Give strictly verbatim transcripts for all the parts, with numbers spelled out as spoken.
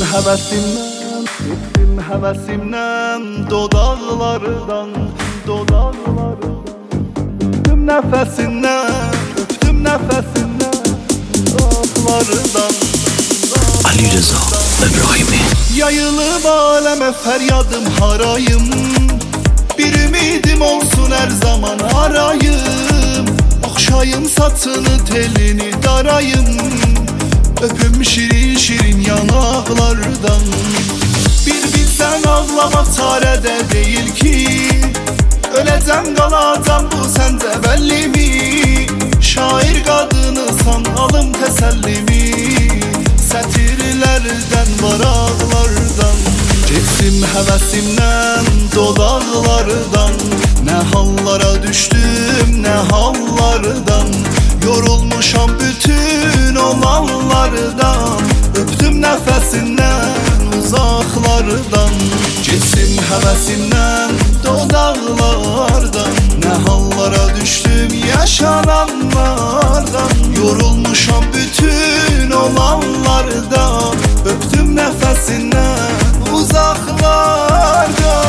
həvəsimdən, getdim həvəsimdən, dodaqlardan, dodaqlardan. Öptüm nəfəsindən, öptüm nəfəsindən, dodaqlardan. Ali Rıza İbrahimi. Yayılıb aləmə fəryadım harayım, bir ümidim olsun hər zaman arayım. Oxşayım saçını telini darayım, öpüm şirin şirin yanaqlardan. Bir bilsən ağlamaq çarədə deyil ki, öləcəm qalacam bu səncə bəllimi. Şair qadınısan alım təsəllimi, sətirlərdən varaqlardan. Getdim həvəsimdən, dodaqlardan, nə hallara düşdüm, nə hallardan. Yorulmuşam bütün olanlardan, öptüm nəfəsindən, uzaqlardan. Getdim həvəsimdən, dodaqlardan, nə hallara düşdüm, yaşananlardan. Yorulmuşam bütün olanlardan, öptüm nəfəsindən, uzaqlardan.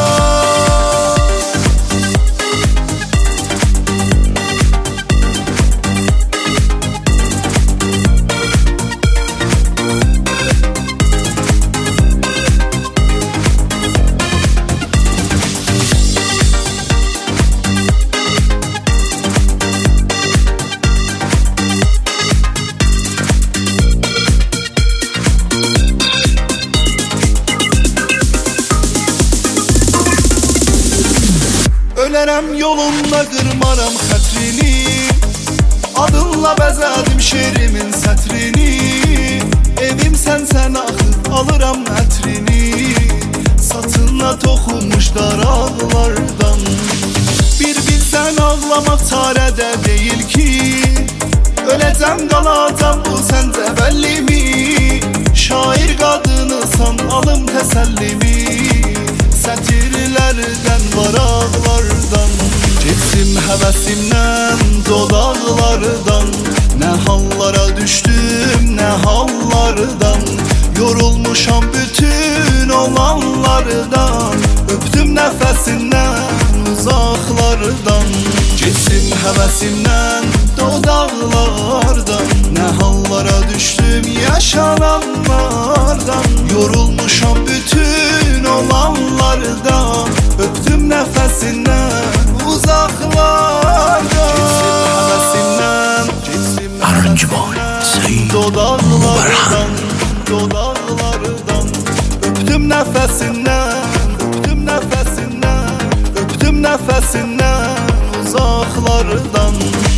Ölərəm yolunda qırmaram xətrini, adınla bəzədim şerimin sətrini. Evim sənsən axı, alıram ətrini, saçınla toxunmuş daraqlardan. Bir bilsən ağlamaq çarədə deyil ki, öləcəm qalacam bu səncə bəllimi. Şair qadınısan alım təsəllimi, sətirlərdən varaqlardan. Getdim həvəsimdən, dodaqlardan, nə hallara düşdüm, nə hallardan. Yorulmuşam bütün olanlardan, öptüm nəfəsindən, uzaqlardan. Getdim həvəsimdən, dodaqlardan, nə hallara düşdüm, yaşananlardan. Yorulmuşam bütün olanlardan, öptüm nəfəsindən, uzaqlardan. Getdim həvəsimdən, getdim nəfəsindən, dodaqlardan, dodaqlardan. Öptüm nəfəsindən, öptüm nəfəsindən, öptüm nəfəsindən, uzaqlardan.